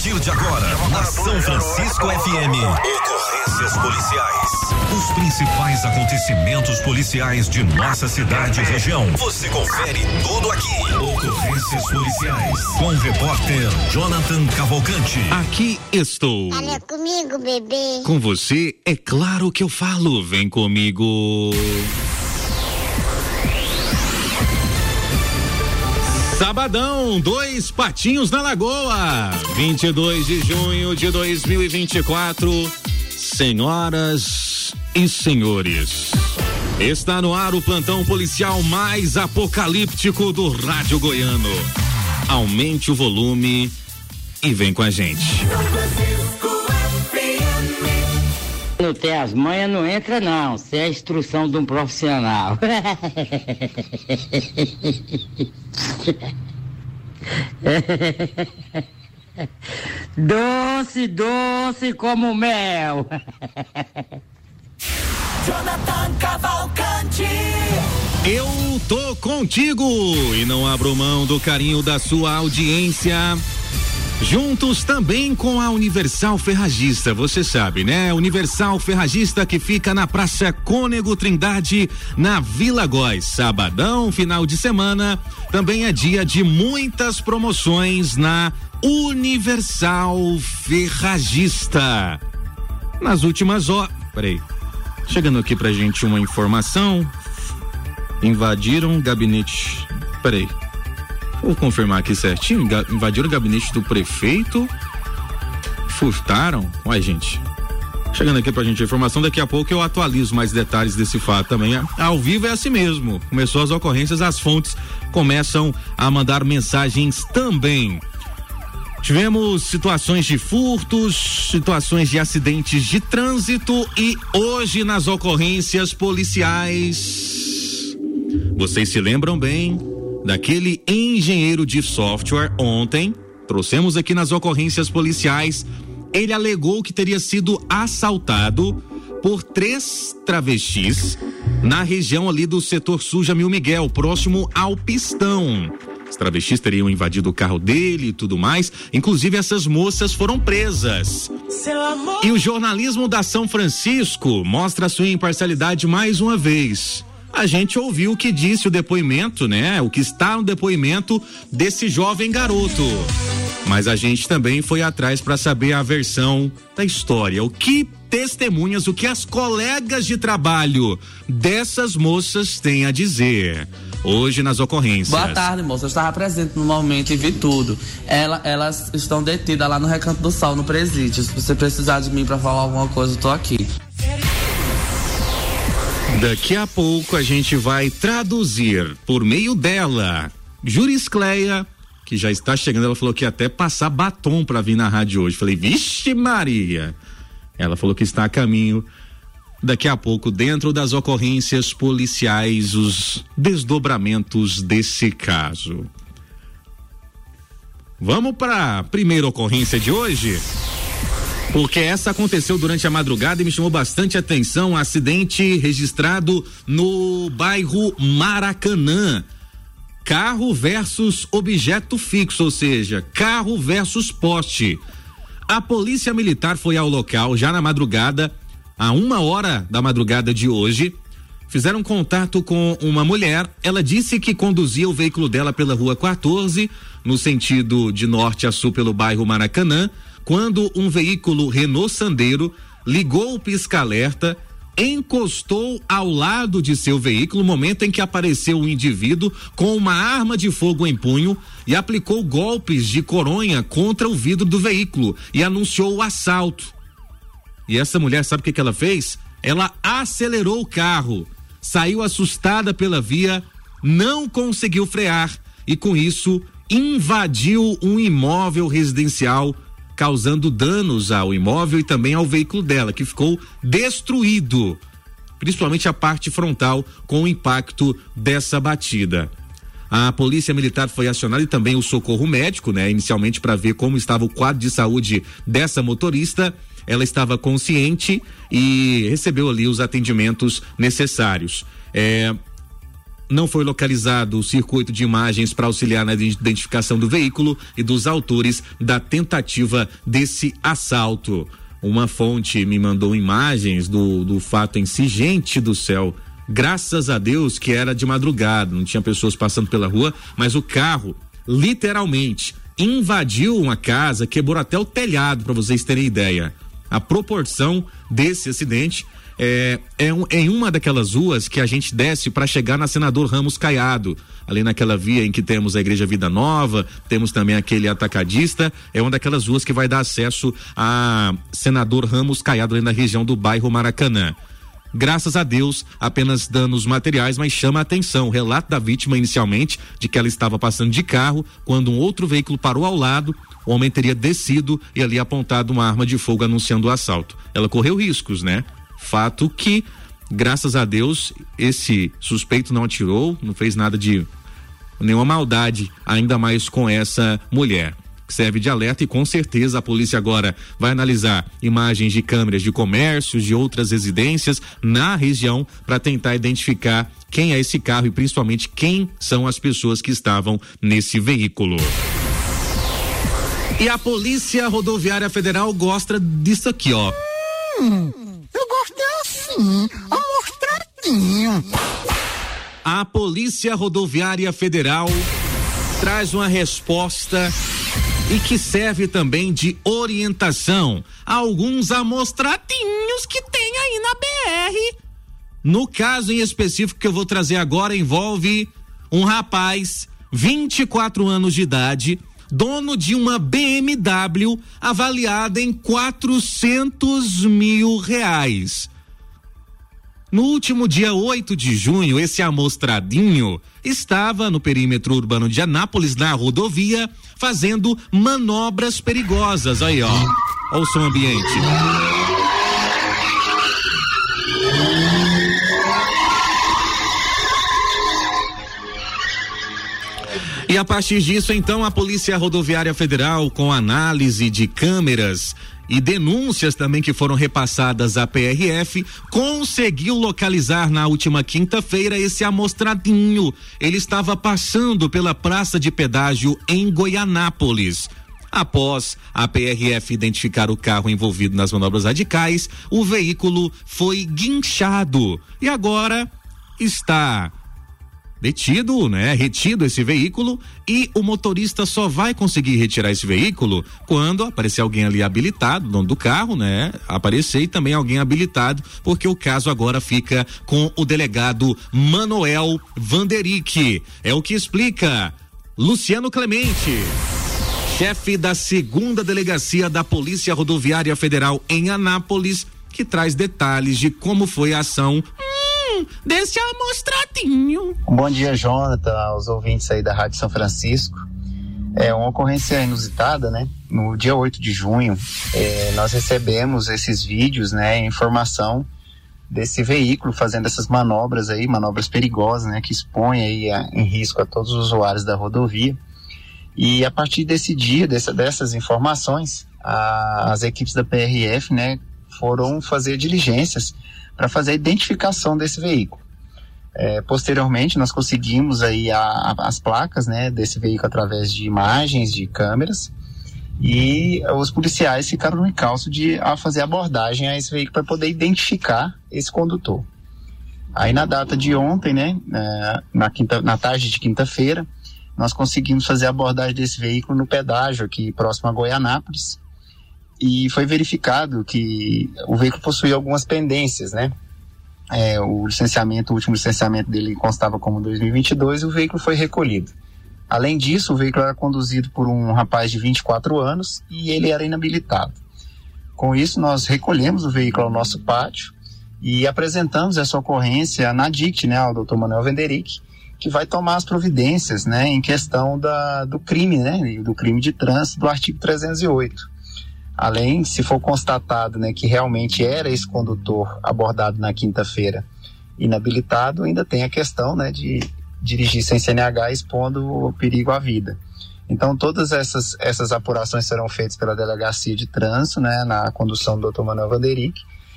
partir de agora, na São Francisco FM, ocorrências policiais. Os principais acontecimentos policiais de nossa cidade e região. Você confere tudo aqui. Ocorrências policiais. Com o repórter Jonathan Cavalcante. Aqui estou. Fala comigo, bebê. Com você, é claro que eu falo. Vem comigo. Sabadão, 2 patinhos na Lagoa, 22 de junho de 2024. Senhoras e senhores, está no ar o plantão policial mais apocalíptico do rádio goiano. Aumente o volume e vem com a gente. Não tem as manhas, não entra não. Isso é a instrução de um profissional. Doce, doce como mel. Jonathan Cavalcante. Eu tô contigo e não abro mão do carinho da sua audiência. Juntos também com a Universal Ferragista, você sabe, né? Universal Ferragista que fica na Praça Cônego Trindade, na Vila Góis. Sabadão, final de semana, também é dia de muitas promoções na Universal Ferragista. Nas últimas horas, peraí, chegando aqui pra gente uma informação, invadiram o gabinete, peraí. Vou confirmar aqui certinho, invadiram o gabinete do prefeito, furtaram, uai gente, chegando aqui pra gente a informação, daqui a pouco eu atualizo mais detalhes desse fato também, ao vivo é assim mesmo, começou as ocorrências, as fontes começam a mandar mensagens também. Tivemos situações de furtos, situações de acidentes de trânsito e hoje nas ocorrências policiais, vocês se lembram bem daquele engenheiro de software ontem, trouxemos aqui nas ocorrências policiais, ele alegou que teria sido assaltado por 3 travestis na região ali do setor sul Jamil Miguel, próximo ao Pistão. Os travestis teriam invadido o carro dele e tudo mais, inclusive essas moças foram presas. E o jornalismo da São Francisco mostra a sua imparcialidade mais uma vez. A gente ouviu o que disse o depoimento, né? O que está no depoimento desse jovem garoto. Mas a gente também foi atrás para saber a versão da história. O que testemunhas, o que as colegas de trabalho dessas moças têm a dizer hoje nas ocorrências. Boa tarde, moça. Eu estava presente no momento e vi tudo. Elas estão detidas lá no Recanto do Sol, no presídio. Se você precisar de mim para falar alguma coisa, eu tô aqui. Daqui a pouco a gente vai traduzir por meio dela, Juriscleia, que já está chegando, ela falou que ia até passar batom para vir na rádio hoje. Falei, vixe Maria. Ela falou que está a caminho. Daqui a pouco, dentro das ocorrências policiais, os desdobramentos desse caso. Vamos para a primeira ocorrência de hoje? Porque essa aconteceu durante a madrugada e me chamou bastante atenção, um acidente registrado no bairro Maracanã. Carro versus objeto fixo, ou seja, carro versus poste. A polícia militar foi ao local já na madrugada, a 1h da madrugada de hoje. Fizeram contato com uma mulher, ela disse que conduzia o veículo dela pela rua 14, no sentido de norte a sul pelo bairro Maracanã, quando um veículo Renault Sandero ligou o pisca-alerta, encostou ao lado de seu veículo, no momento em que apareceu um indivíduo com uma arma de fogo em punho e aplicou golpes de coronha contra o vidro do veículo e anunciou o assalto. E essa mulher, sabe o que ela fez? Ela acelerou o carro, saiu assustada pela via, não conseguiu frear e com isso invadiu um imóvel residencial, causando danos ao imóvel e também ao veículo dela, que ficou destruído, principalmente a parte frontal com o impacto dessa batida. A polícia militar foi acionada e também o socorro médico, né? Inicialmente para ver como estava o quadro de saúde dessa motorista. Ela estava consciente e recebeu ali os atendimentos necessários. não foi localizado o circuito de imagens para auxiliar na identificação do veículo e dos autores da tentativa desse assalto. Uma fonte me mandou imagens do fato em si. Gente do céu, graças a Deus que era de madrugada, não tinha pessoas passando pela rua, mas o carro literalmente invadiu uma casa, quebrou até o telhado, para vocês terem ideia. A proporção desse acidente em uma daquelas ruas que a gente desce para chegar na Senador Ramos Caiado, ali naquela via em que temos a Igreja Vida Nova, temos também aquele atacadista, é uma daquelas ruas que vai dar acesso a Senador Ramos Caiado, ali na região do bairro Maracanã. Graças a Deus, apenas danos materiais, mas chama a atenção o relato da vítima inicialmente de que ela estava passando de carro quando um outro veículo parou ao lado. O homem teria descido e ali apontado uma arma de fogo anunciando o assalto. Ela correu riscos, né? Fato que, graças a Deus, esse suspeito não atirou, não fez nada de nenhuma maldade, ainda mais com essa mulher. Serve de alerta e com certeza a polícia agora vai analisar imagens de câmeras de comércios, de outras residências na região para tentar identificar quem é esse carro e principalmente quem são as pessoas que estavam nesse veículo. E a Polícia Rodoviária Federal gosta disso aqui, ó. Eu gosto assim, amostradinho. A Polícia Rodoviária Federal traz uma resposta e que serve também de orientação a alguns amostradinhos que tem aí na BR. No caso em específico que eu vou trazer agora, envolve um rapaz, 24 anos de idade, dono de uma BMW avaliada em R$400 mil. No último dia 8 de junho, esse amostradinho estava no perímetro urbano de Anápolis, na rodovia, fazendo manobras perigosas. Aí, ó. Olha o som ambiente. E a partir disso, então, a Polícia Rodoviária Federal, com análise de câmeras e denúncias também que foram repassadas à PRF, conseguiu localizar na última quinta-feira esse amostradinho. Ele estava passando pela praça de pedágio em Goianápolis. Após a PRF identificar o carro envolvido nas manobras radicais, o veículo foi guinchado e agora está detido, né? Retido esse veículo, e o motorista só vai conseguir retirar esse veículo quando aparecer alguém ali habilitado, dono do carro, né? Aparecer e também alguém habilitado, porque o caso agora fica com o delegado Manuel Vanderick. É o que explica Luciano Clemente, chefe da 2ª Delegacia da Polícia Rodoviária Federal em Anápolis, que traz detalhes de como foi a ação desse amostradinho. Bom dia, Jonathan, aos ouvintes aí da Rádio São Francisco. É uma ocorrência inusitada, né? No dia 8 de junho, nós recebemos esses vídeos, né? Informação desse veículo fazendo essas manobras aí, manobras perigosas, né? Que expõem aí em risco a todos os usuários da rodovia. E a partir desse dia, dessas informações, as equipes da PRF, né? Foram fazer diligências para fazer a identificação desse veículo. Posteriormente, nós conseguimos aí as placas, né, desse veículo através de imagens de câmeras, e os policiais ficaram no encalço de fazer abordagem a esse veículo para poder identificar esse condutor. Aí na data de ontem, né, na tarde de quinta-feira, nós conseguimos fazer a abordagem desse veículo no pedágio aqui próximo a Goianápolis, e foi verificado que o veículo possuía algumas pendências, né? O último licenciamento dele constava como 2022 e o veículo foi recolhido. Além disso, o veículo era conduzido por um rapaz de 24 anos e ele era inabilitado. Com isso, nós recolhemos o veículo ao nosso pátio e apresentamos essa ocorrência na DICT, né, ao Dr. Manuel Vanderick, que vai tomar as providências, né, em questão do crime, né, do crime de trânsito do artigo 308. Além, se for constatado, né, que realmente era esse condutor abordado na quinta-feira inabilitado, ainda tem a questão, né, de dirigir sem CNH expondo o perigo à vida. Então, todas essas apurações serão feitas pela Delegacia de Trânsito, né, na condução do Dr. Manuel Vanderick,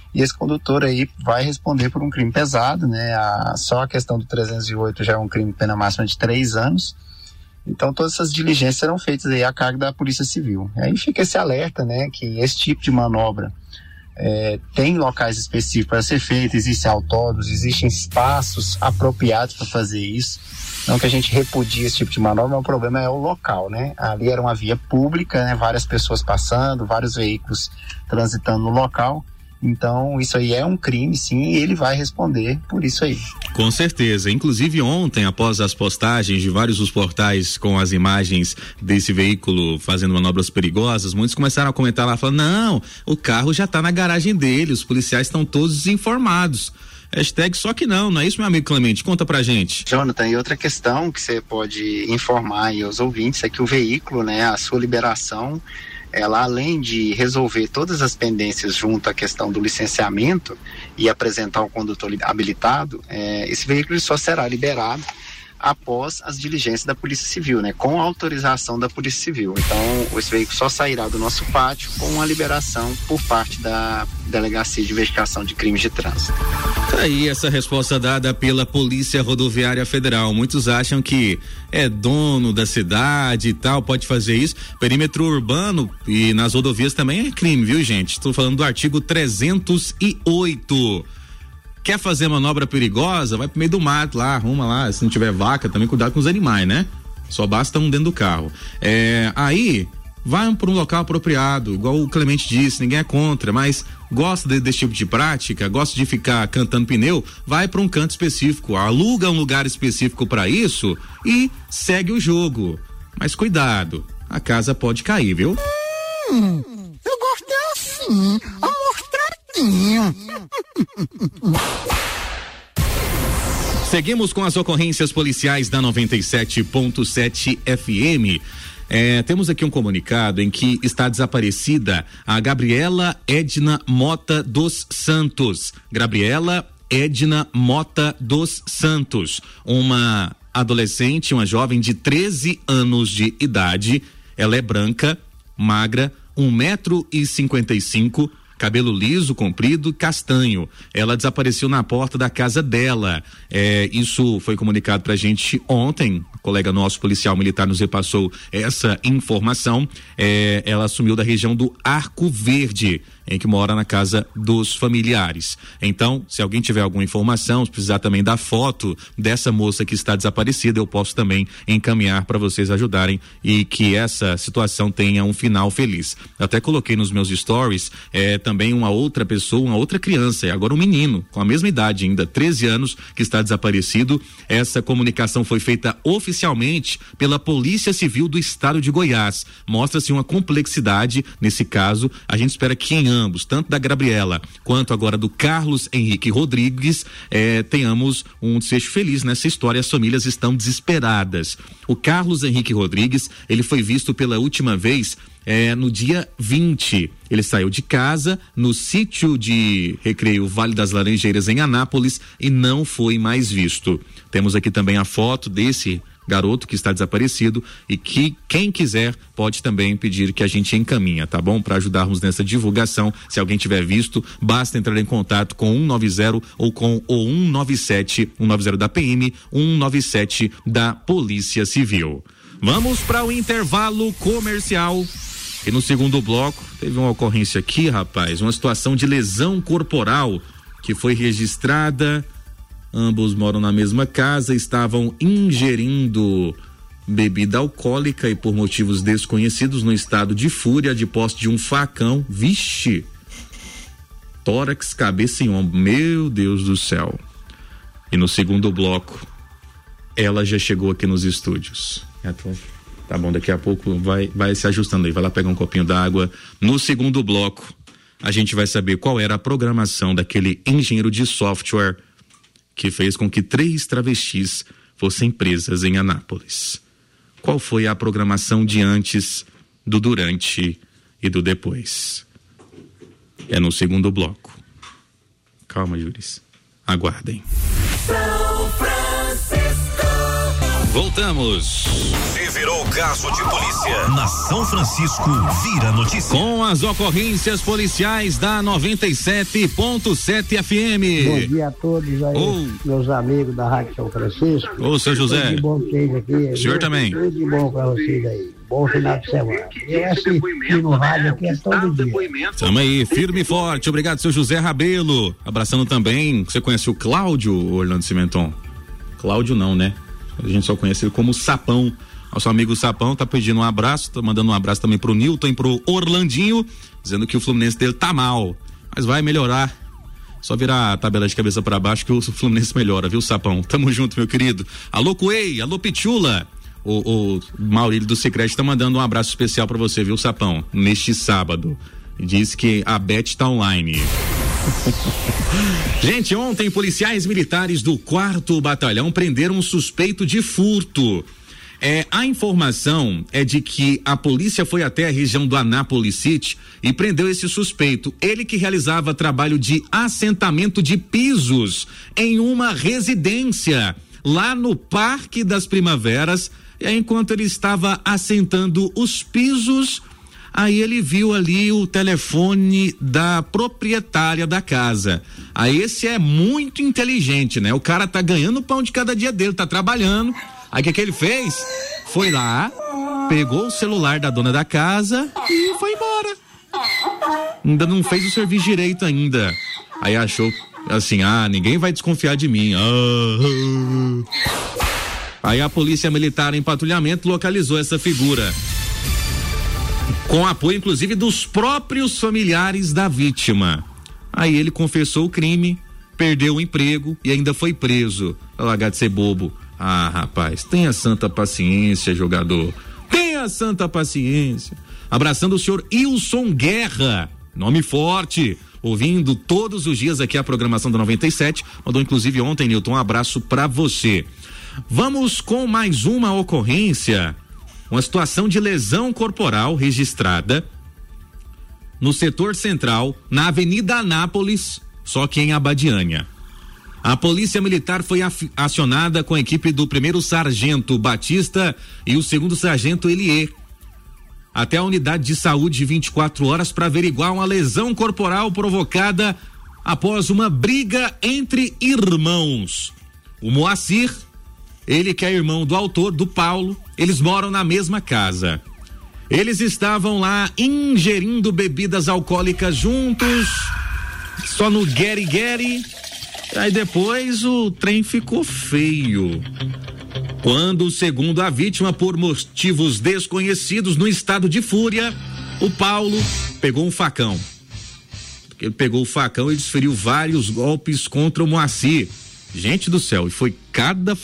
e esse condutor aí vai responder por um crime pesado, né? Só a questão do 308 já é um crime com pena máxima de 3 anos. Então todas essas diligências serão feitas aí a cargo da Polícia Civil. Aí fica esse alerta, né, que esse tipo de manobra tem locais específicos para ser feito, existem autódromos, existem espaços apropriados para fazer isso. Não que a gente repudie esse tipo de manobra, mas o problema é o local, né? Ali era uma via pública, né? Várias pessoas passando, vários veículos transitando no local. Então, isso aí é um crime, sim, e ele vai responder por isso aí. Com certeza. Inclusive, ontem, após as postagens de vários dos portais com as imagens desse veículo fazendo manobras perigosas, muitos começaram a comentar lá, falando, não, o carro já está na garagem dele, os policiais estão todos desinformados. Hashtag só que não é isso, meu amigo Clemente? Conta pra gente. Jonathan, e outra questão que você pode informar aí aos ouvintes é que o veículo, né, a sua liberação, ela, além de resolver todas as pendências junto à questão do licenciamento e apresentar um condutor habilitado, esse veículo só será liberado após as diligências da Polícia Civil, né, com a autorização da Polícia Civil. Então, esse veículo só sairá do nosso pátio com a liberação por parte da Delegacia de Investigação de Crimes de Trânsito. Tá aí essa resposta dada pela Polícia Rodoviária Federal. Muitos acham que é dono da cidade e tal, pode fazer isso. Perímetro urbano e nas rodovias também é crime, viu, gente? Estou falando do artigo 308. Quer fazer manobra perigosa? Vai pro meio do mato lá, arruma lá. Se não tiver vaca, também cuidado com os animais, né? Só basta um dentro do carro. Aí, vai para um local apropriado, igual o Clemente disse, ninguém é contra, mas gosta desse tipo de prática, gosta de ficar cantando pneu, vai para um canto específico, aluga um lugar específico para isso e segue o jogo. Mas cuidado, a casa pode cair, viu? Eu gosto assim, amostradinho. Seguimos com as ocorrências policiais da 97.7 FM. Temos aqui um comunicado em que está desaparecida a Gabriela Edna Mota dos Santos. Gabriela Edna Mota dos Santos, uma adolescente, uma jovem de 13 anos de idade. Ela é branca, magra, 1,55 m, cabelo liso, comprido, castanho. Ela desapareceu na porta da casa dela. Isso foi comunicado pra gente ontem. O colega nosso, policial militar, nos repassou essa informação. Ela assumiu da região do Arco Verde, em que mora na casa dos familiares. Então, se alguém tiver alguma informação, se precisar também da foto dessa moça que está desaparecida, eu posso também encaminhar para vocês ajudarem e que essa situação tenha um final feliz. Eu até coloquei nos meus stories também uma outra pessoa, uma outra criança, agora um menino com a mesma idade ainda, 13 anos, que está desaparecido. Essa comunicação foi feita oficialmente pela Polícia Civil do Estado de Goiás. Mostra-se uma complexidade nesse caso. A gente espera que em ambos, tanto da Gabriela quanto agora do Carlos Henrique Rodrigues, tenhamos um desfecho feliz nessa história. As famílias estão desesperadas. O Carlos Henrique Rodrigues, ele foi visto pela última vez no dia 20. Ele saiu de casa no sítio de recreio Vale das Laranjeiras, em Anápolis, e não foi mais visto. Temos aqui também a foto desse garoto que está desaparecido e que quem quiser pode também pedir que a gente encaminha, tá bom? Para ajudarmos nessa divulgação. Se alguém tiver visto, basta entrar em contato com 190 ou com o 197, 190 da PM, 197 da Polícia Civil. Vamos para o intervalo comercial. E no segundo bloco, teve uma ocorrência aqui, rapaz, uma situação de lesão corporal que foi registrada. Ambos moram na mesma casa, estavam ingerindo bebida alcoólica e por motivos desconhecidos, no estado de fúria, de posse de um facão. Vixe! Tórax, cabeça e ombro. Meu Deus do céu. E no segundo bloco, ela já chegou aqui nos estúdios. Tá bom, daqui a pouco vai se ajustando aí, vai lá pegar um copinho d'água. No segundo bloco, a gente vai saber qual era a programação daquele engenheiro de software que fez com que 3 travestis fossem presas em Anápolis. Qual foi a programação de antes, do durante e do depois? É no segundo bloco. Calma, Júris. Aguardem. Voltamos. Se virou caso de polícia na São Francisco, vira notícia. Com as ocorrências policiais da 97.7 FM. Bom dia a todos aí, meus amigos da Rádio São Francisco. Ô, seu José. Tudo de bom pra vocês aqui. O senhor também. Tudo de bom pra vocês aí. Bom final de semana. Eu assisto no rádio aqui todo dia. Tamo aí, firme e forte. Obrigado, seu José Rabelo. Abraçando também. Você conhece o Cláudio, Orlando Cimenton? Cláudio não, né? A gente só conhece ele como Sapão. Nosso amigo Sapão tá pedindo um abraço, tá mandando um abraço também pro Nilton e pro Orlandinho, dizendo que o Fluminense dele tá mal, mas vai melhorar. Só virar a tabela de cabeça para baixo que o Fluminense melhora, viu, Sapão? Tamo junto, meu querido. Alô, Coei, alô, Pichula. O Maurílio do Sicredi tá mandando um abraço especial para você, viu, Sapão? Neste sábado. Diz que a Beth tá online. Gente, ontem policiais militares do 4º Batalhão prenderam um suspeito de furto. A informação é de que a polícia foi até a região do Anápolis City e prendeu esse suspeito. Ele que realizava trabalho de assentamento de pisos em uma residência lá no Parque das Primaveras. E aí, enquanto ele estava assentando os pisos, aí ele viu ali o telefone da proprietária da casa. Aí esse é muito inteligente, né? O cara tá ganhando o pão de cada dia dele, tá trabalhando. Aí o que ele fez? Foi lá, pegou o celular da dona da casa e foi embora. Ainda não fez o serviço direito ainda. Aí achou assim, ninguém vai desconfiar de mim. Aí a polícia militar em patrulhamento localizou essa figura. Com apoio, inclusive, dos próprios familiares da vítima. Aí ele confessou o crime, perdeu o emprego e ainda foi preso. Largar de ser bobo. Rapaz, tenha santa paciência, jogador. Tenha santa paciência. Abraçando o senhor Ilson Guerra, nome forte, ouvindo todos os dias aqui a programação da 97. Mandou inclusive ontem, Nilton, um abraço pra você. Vamos com mais uma ocorrência. Uma situação de lesão corporal registrada no setor central, na Avenida Anápolis, só que em Abadiânia. A polícia militar foi acionada com a equipe do 1º Sargento Batista e o 2º Sargento Elier até a unidade de saúde de 24 horas para averiguar uma lesão corporal provocada após uma briga entre irmãos. O Moacir, ele que é irmão do autor, do Paulo, eles moram na mesma casa. Eles estavam lá ingerindo bebidas alcoólicas juntos, só no gueri-gueri. Aí depois o trem ficou feio. Quando, segundo a vítima, por motivos desconhecidos, no estado de fúria, o Paulo pegou um facão. Ele pegou o facão e desferiu vários golpes contra o Moacir. Gente do céu, e foi cada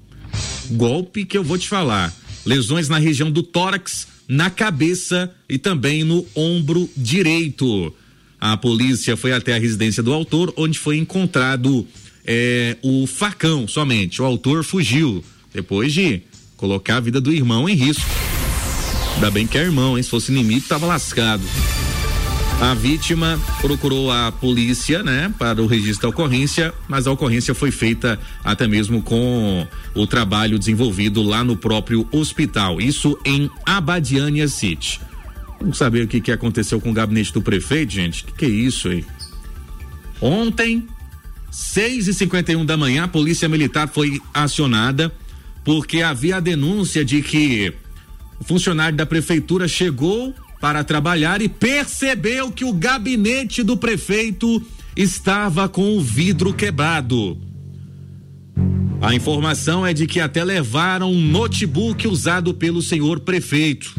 golpe que eu vou te falar. Lesões na região do tórax, na cabeça e também no ombro direito. A polícia foi até a residência do autor, onde foi encontrado o facão somente. O autor fugiu, depois de colocar a vida do irmão em risco. Ainda bem que é irmão, hein? Se fosse inimigo, tava lascado. A vítima procurou a polícia, né, para o registro da ocorrência, mas a ocorrência foi feita até mesmo com o trabalho desenvolvido lá no próprio hospital. Isso em Abadiânia City. Vamos saber o que aconteceu com o gabinete do prefeito, gente? Que é isso aí? Ontem, 6h51 da manhã, a polícia militar foi acionada porque havia a denúncia de que o funcionário da prefeitura chegou para trabalhar e percebeu que o gabinete do prefeito estava com o vidro quebrado. A informação é de que até levaram um notebook usado pelo senhor prefeito.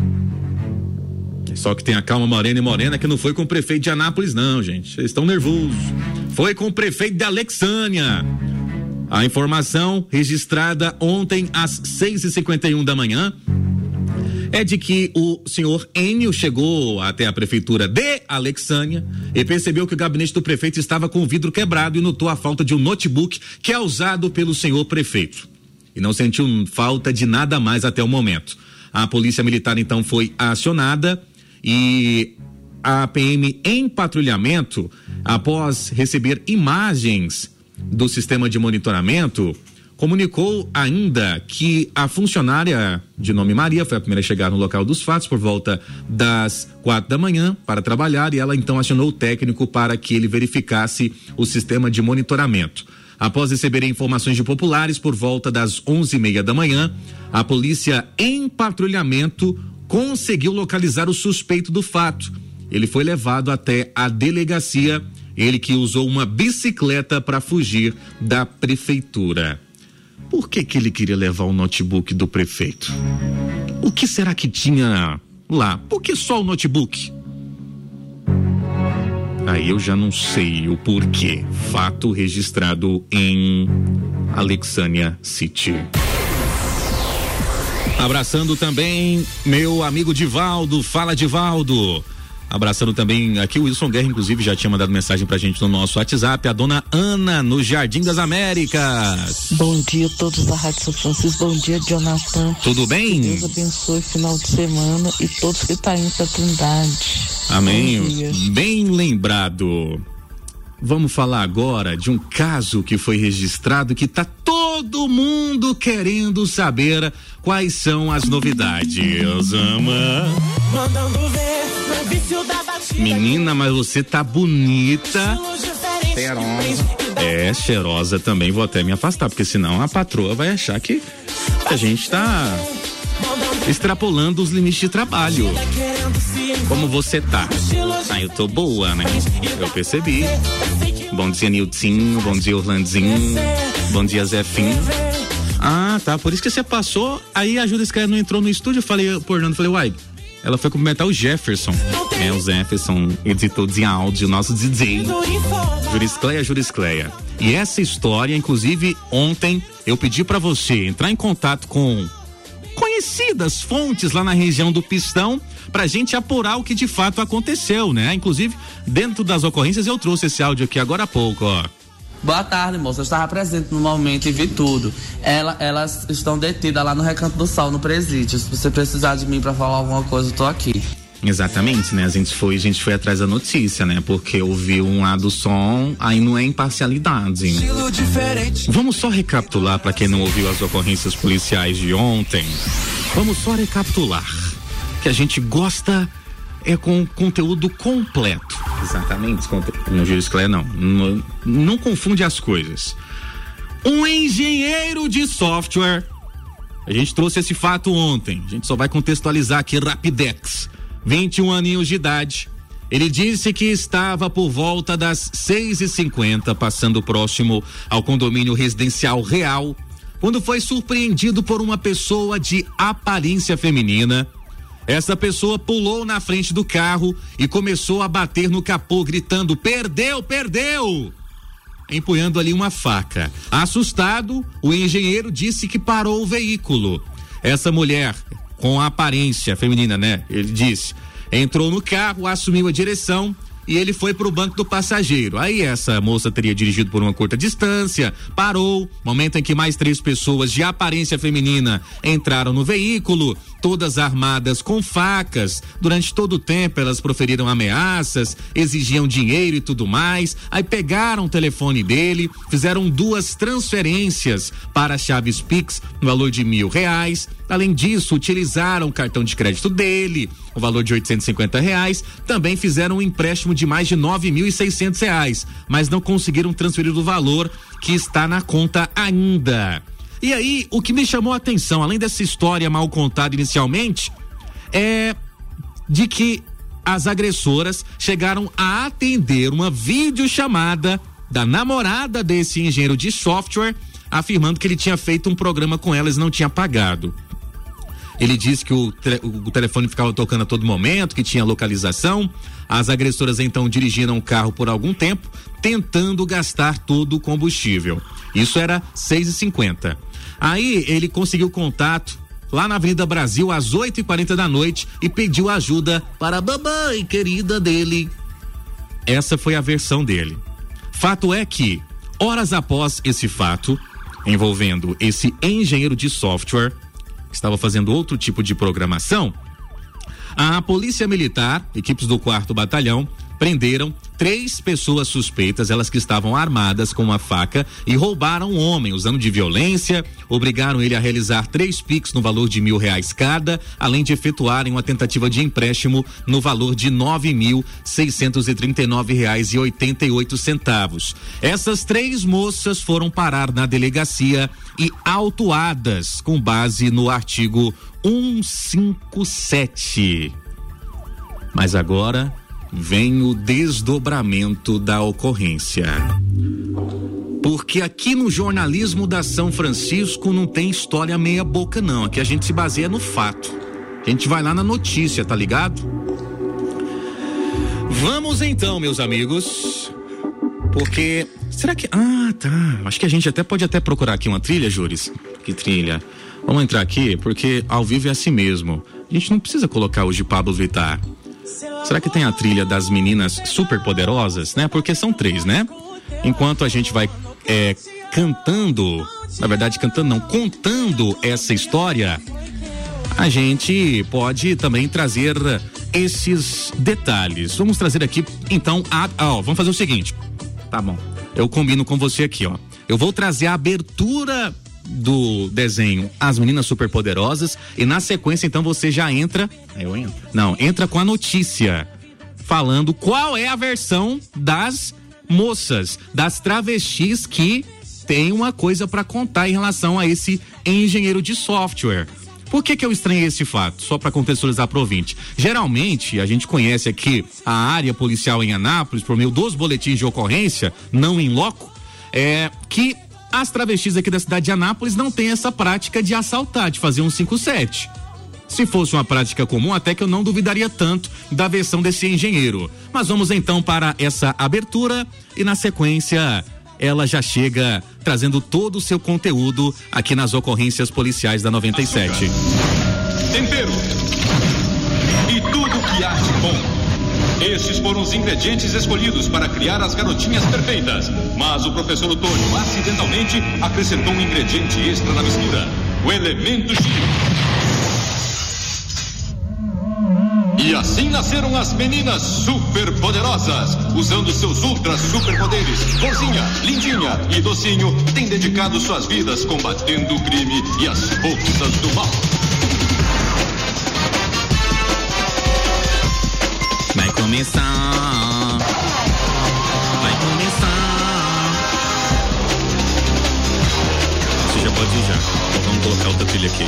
Só que tem a calma Morena e Morena que não foi com o prefeito de Anápolis não, gente, eles estão nervosos. Foi com o prefeito de Alexânia. A informação registrada ontem às 6h51 da manhã é de que o senhor Enio chegou até a prefeitura de Alexânia e percebeu que o gabinete do prefeito estava com o vidro quebrado e notou a falta de um notebook que é usado pelo senhor prefeito. E não sentiu falta de nada mais até o momento. A polícia militar então foi acionada e a PM em patrulhamento, após receber imagens do sistema de monitoramento, comunicou ainda que a funcionária de nome Maria foi a primeira a chegar no local dos fatos por volta das 4 da manhã para trabalhar, e ela então acionou o técnico para que ele verificasse o sistema de monitoramento. Após receber informações de populares por volta das 11h30 da manhã, a polícia em patrulhamento conseguiu localizar o suspeito do fato. Ele foi levado até a delegacia, ele que usou uma bicicleta para fugir da prefeitura. Por que ele queria levar o notebook do prefeito? O que será que tinha lá? Por que só o notebook? Aí eu já não sei o porquê. Fato registrado em Alexandria City. Abraçando também meu amigo Divaldo. Fala, Divaldo. Abraçando também aqui o Wilson Guerra, inclusive já tinha mandado mensagem pra gente no nosso WhatsApp, a dona Ana, no Jardim das Américas. Bom dia a todos da Rádio São Francisco, bom dia, Jonathan. Tudo bem? Que Deus abençoe o final de semana e todos que estão indo pra Trindade. Amém. Bem lembrado. Vamos falar agora de um caso que foi registrado que tá todo mundo querendo saber quais são as novidades. Menina, mas você tá bonita. Cheirosa. Cheirosa também. Vou até me afastar, porque senão a patroa vai achar que a gente tá extrapolando os limites de trabalho. Como você tá? Eu tô boa, né? Eu percebi. Bom dia, Niltinho. Bom dia, Orlandinho. Bom dia, Zefinho. Ah, tá. Por isso que você passou. Aí a Júlia Scleia não entrou no estúdio. Eu falei, Orlando, uai, ela foi cumprimentar o Jefferson. O Jefferson, editor de áudio, nosso DJ. Júlia Scleia. E essa história, inclusive, ontem eu pedi pra você entrar em contato com conhecidas fontes lá na região do Pistão pra gente apurar o que de fato aconteceu, né? Inclusive, dentro das ocorrências eu trouxe esse áudio aqui agora há pouco, ó. Boa tarde, moça. Eu estava presente no momento e vi tudo. Elas estão detidas lá no Recanto do Sol, no presídio. Se você precisar de mim pra falar alguma coisa, eu tô aqui. Exatamente, né? A gente foi atrás da notícia, né? Porque ouviu um lado do som, aí não é imparcialidade. Vamos só recapitular para quem não ouviu as ocorrências policiais de ontem. Vamos só recapitular. Que a gente gosta com conteúdo completo. Exatamente, no Júlio Scleia não confunde as coisas. Um engenheiro de software, a gente trouxe esse fato ontem, a gente só vai contextualizar aqui rapidex. 21 aninhos de idade. Ele disse que estava por volta das 6h50 passando próximo ao condomínio residencial Real, quando foi surpreendido por uma pessoa de aparência feminina. Essa pessoa pulou na frente do carro e começou a bater no capô, gritando: perdeu, perdeu! Empunhando ali uma faca. Assustado, o engenheiro disse que parou o veículo. Essa mulher, com a aparência feminina, né? Ele disse, entrou no carro, assumiu a direção e ele foi pro banco do passageiro. Aí essa moça teria dirigido por uma curta distância, parou, momento em que mais 3 pessoas de aparência feminina entraram no veículo, todas armadas com facas. Durante todo o tempo elas proferiram ameaças, exigiam dinheiro e tudo mais. Aí pegaram o telefone dele, fizeram 2 transferências para chaves Pix no valor de R$1.000. Além disso, utilizaram o cartão de crédito dele, o valor de R$850. Também fizeram um empréstimo de mais de R$9.600, mas não conseguiram transferir o valor que está na conta ainda. E aí, o que me chamou a atenção, além dessa história mal contada inicialmente, é de que as agressoras chegaram a atender uma videochamada da namorada desse engenheiro de software, afirmando que ele tinha feito um programa com elas e não tinha pagado. Ele disse que o telefone ficava tocando a todo momento, que tinha localização. As agressoras então dirigiram o carro por algum tempo, tentando gastar todo o combustível. Isso era 6h50. Aí ele conseguiu contato lá na Avenida Brasil às 8h40 da noite e pediu ajuda para a babãe querida dele. Essa foi a versão dele. Fato é que, horas após esse fato, envolvendo esse engenheiro de software, que estava fazendo outro tipo de programação, a Polícia Militar, equipes do 4º Batalhão, prenderam 3 pessoas suspeitas, elas que estavam armadas com uma faca e roubaram um homem usando de violência, obrigaram ele a realizar 3 Pix no valor de R$1.000 cada, além de efetuarem uma tentativa de empréstimo no valor de R$9.639,88. Essas 3 moças foram parar na delegacia e autuadas com base no artigo 157. Mas agora vem o desdobramento da ocorrência. Porque aqui no jornalismo da São Francisco não tem história meia boca não, aqui a gente se baseia no fato. A gente vai lá na notícia, tá ligado? Vamos então, meus amigos, porque será que... acho que a gente pode procurar aqui uma trilha, Júris. Que trilha? Vamos entrar aqui, porque ao vivo é assim mesmo. A gente não precisa colocar hoje Pablo Vittar. Será que tem a trilha das meninas super poderosas, né? Porque são 3, né? Enquanto a gente vai contando essa história, a gente pode também trazer esses detalhes. Vamos trazer aqui, então, vamos fazer o seguinte. Tá bom. Eu combino com você aqui, ó. Eu vou trazer a abertura do desenho As Meninas Superpoderosas e na sequência então você já entra entra com a notícia falando qual é a versão das moças, das travestis que tem uma coisa para contar em relação a esse engenheiro de software. Por que eu estranhei esse fato? Só para contextualizar para o ouvinte. Geralmente, a gente conhece aqui a área policial em Anápolis por meio dos boletins de ocorrência, não em loco, que as travestis aqui da cidade de Anápolis não têm essa prática de assaltar, de fazer um 5-7. Se fosse uma prática comum, até que eu não duvidaria tanto da versão desse engenheiro. Mas vamos então para essa abertura e na sequência ela já chega trazendo todo o seu conteúdo aqui nas ocorrências policiais da 97. Açúcar, tempero e tudo que há de bom. Estes foram os ingredientes escolhidos para criar as garotinhas perfeitas. Mas o professor Otônio acidentalmente acrescentou um ingrediente extra na mistura: o elemento X. E assim nasceram as meninas superpoderosas. Usando seus ultra superpoderes, Florzinha, Lindinha e Docinho têm dedicado suas vidas combatendo o crime e as forças do mal. Vai começar. Você já pode ir já. Então vamos colocar outra trilha aqui.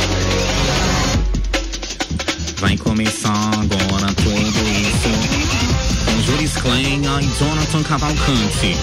Vai começar agora tudo isso com Juris Klein e Jonathan Cavalcante.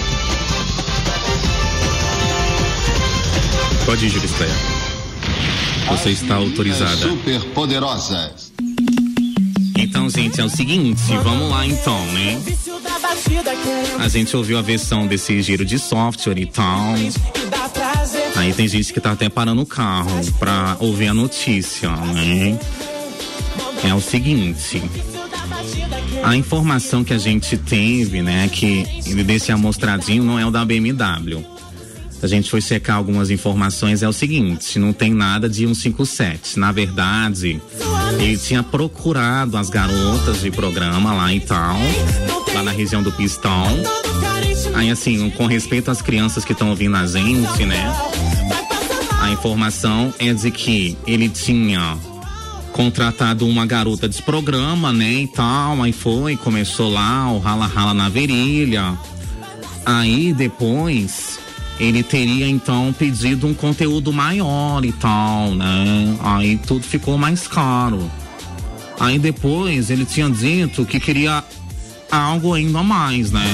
Pode ir, Juris Klein. Você está autorizada. Super poderosas. Então, gente, é o seguinte, vamos lá então, né? A gente ouviu a versão desse giro de software e tal. Aí tem gente que tá até parando o carro pra ouvir a notícia, né? É o seguinte, a informação que a gente teve, né, que desse amostradinho não é o da BMW. A gente foi secar algumas informações, é o seguinte, não tem nada de 157. Na verdade, ele tinha procurado as garotas de programa lá e tal, lá na região do Pistão. Aí assim, com respeito às crianças que estão ouvindo a gente, né, a informação é de que ele tinha contratado uma garota desse programa, né, e tal, aí começou lá o rala-rala na virilha. Aí depois ele teria então pedido um conteúdo maior e tal, né, aí tudo ficou mais caro. Aí depois ele tinha dito que queria algo ainda mais, né.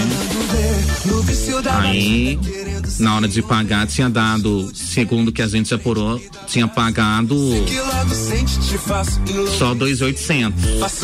Aí na hora de pagar tinha dado, segundo que a gente apurou, tinha pagado só 2.800.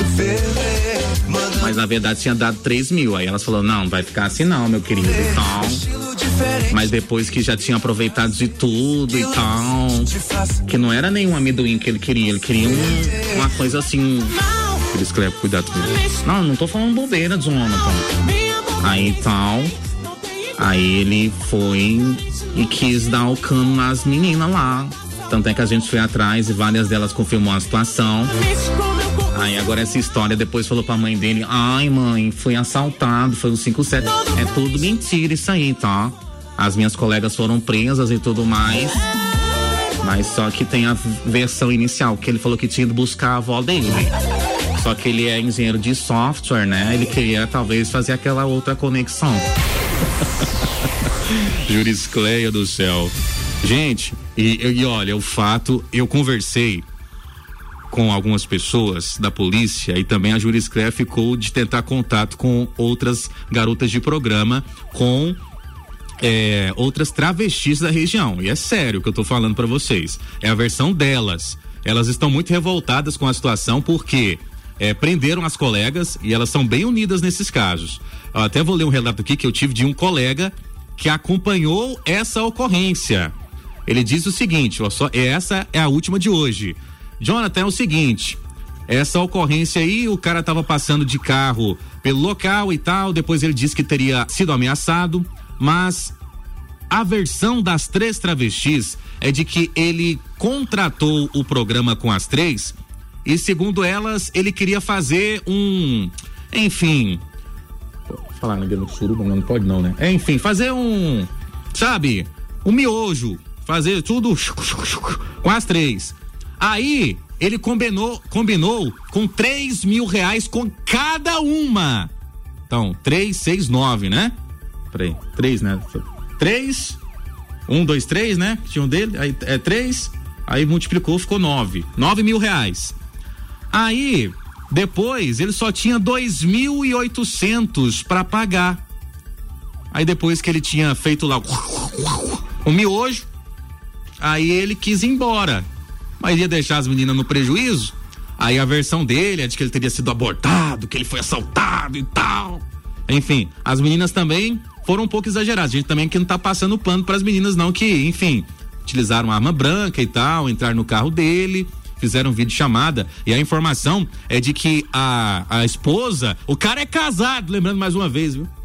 Mas na verdade tinha dado 3.000. Aí elas falaram, não vai ficar assim não, meu querido, e tal. Mas depois que já tinha aproveitado de tudo e tal, que não era nenhum amendoim que ele queria uma coisa assim. Ele escreve, cuidado com isso. Não tô falando bobeira, Jonathan. Aí tal. Aí ele foi e quis dar o cano nas meninas lá. Tanto é que a gente foi atrás e várias delas confirmou a situação. Aí agora essa história, depois falou pra mãe dele, ai mãe, fui assaltado, foi um 57. É tudo mentira isso aí, tá? As minhas colegas foram presas e tudo mais. Mas só que tem a versão inicial, que ele falou que tinha ido buscar a avó dele. Só que ele é engenheiro de software, né? Ele queria talvez fazer aquela outra conexão. Juriscleia do céu. Gente, e olha, o fato, eu conversei com algumas pessoas da polícia e também a Juriscleia ficou de tentar contato com outras garotas de programa, com outras travestis da região. E é sério o que eu tô falando pra vocês. É a versão delas. Elas estão muito revoltadas com a situação porque prenderam as colegas e elas são bem unidas nesses casos. Eu até vou ler um relato aqui que eu tive de um colega que acompanhou essa ocorrência. Ele diz o seguinte, ó, essa é a última de hoje. Jonathan, é o seguinte, essa ocorrência aí, o cara tava passando de carro pelo local e tal, depois ele disse que teria sido ameaçado, mas a versão das 3 travestis é de que ele contratou o programa com as 3 e, segundo elas, ele queria fazer enfim, falar no suruba, não pode não, né? Enfim, fazer um miojo, fazer tudo com as 3. Aí, ele combinou com R$3.000 com cada uma. Então, 3, 6, 9, né? Peraí, 3, né? 3, 1, 2, 3, né? Tinha um dele, aí 3, aí multiplicou, ficou 9. R$9.000. Aí, depois, ele só tinha 2.800 para pagar. Aí depois que ele tinha feito lá o miojo, aí ele quis ir embora. Mas ia deixar as meninas no prejuízo. Aí a versão dele é de que ele teria sido abortado, que ele foi assaltado e tal. Enfim, as meninas também foram um pouco exageradas. A gente também aqui não tá passando pano para as meninas não, que, enfim, utilizaram arma branca e tal, entraram no carro dele, fizeram videochamada, e a informação é de que a esposa, o cara é casado, lembrando mais uma vez, viu?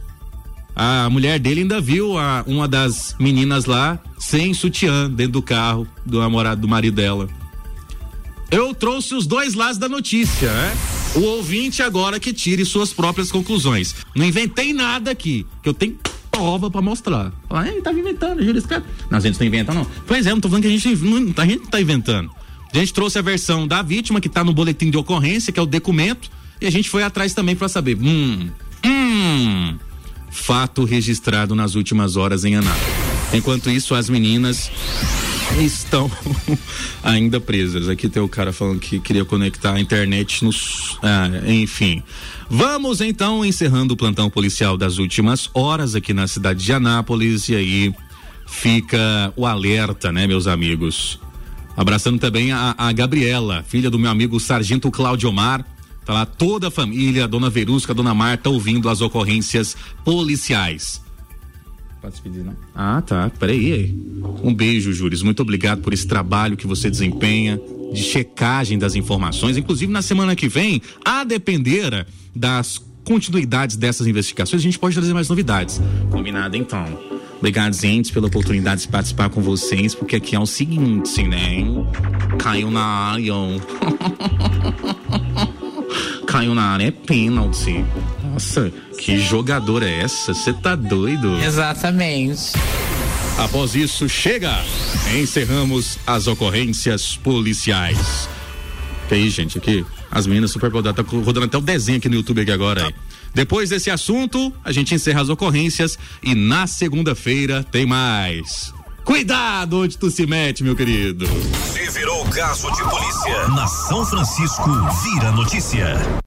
A mulher dele ainda viu uma das meninas lá sem sutiã dentro do carro do namorado do marido dela. Eu trouxe os dois lados da notícia, né? O ouvinte agora que tire suas próprias conclusões. Não inventei nada aqui, que eu tenho prova pra mostrar. Tá inventando, Jurisca. Não, a gente não inventa não. Pois é, não tô falando que a gente não tá inventando. A gente trouxe a versão da vítima que tá no boletim de ocorrência, que é o documento, e a gente foi atrás também pra saber. Fato registrado nas últimas horas em Anápolis. Enquanto isso, as meninas estão ainda presas. Aqui tem o cara falando que queria conectar a internet enfim. Vamos então encerrando o plantão policial das últimas horas aqui na cidade de Anápolis, e aí fica o alerta, né, meus amigos? Abraçando também a Gabriela, filha do meu amigo Sargento Cláudio Omar. Tá lá toda a família, a dona Verusca, a dona Marta, ouvindo as ocorrências policiais. Pode se pedir, não? Ah, tá. Peraí. Um beijo, Júris. Muito obrigado por esse trabalho que você desempenha de checagem das informações. Inclusive, na semana que vem, a depender das continuidades dessas investigações, a gente pode trazer mais novidades. Combinado, então. Obrigado, gente, pela oportunidade de participar com vocês, porque aqui é o seguinte, né? Caiu na área. Caiu na área, é pênalti. Nossa, que jogador é essa? Você tá doido? Exatamente. Após isso, chega! Encerramos as ocorrências policiais. Que aí, gente, aqui, as meninas super poderosas, tá rodando até o desenho aqui no YouTube aqui agora aí. Depois desse assunto, a gente encerra as ocorrências e na segunda-feira tem mais. Cuidado onde tu se mete, meu querido. Se virou caso de polícia, na São Francisco vira notícia.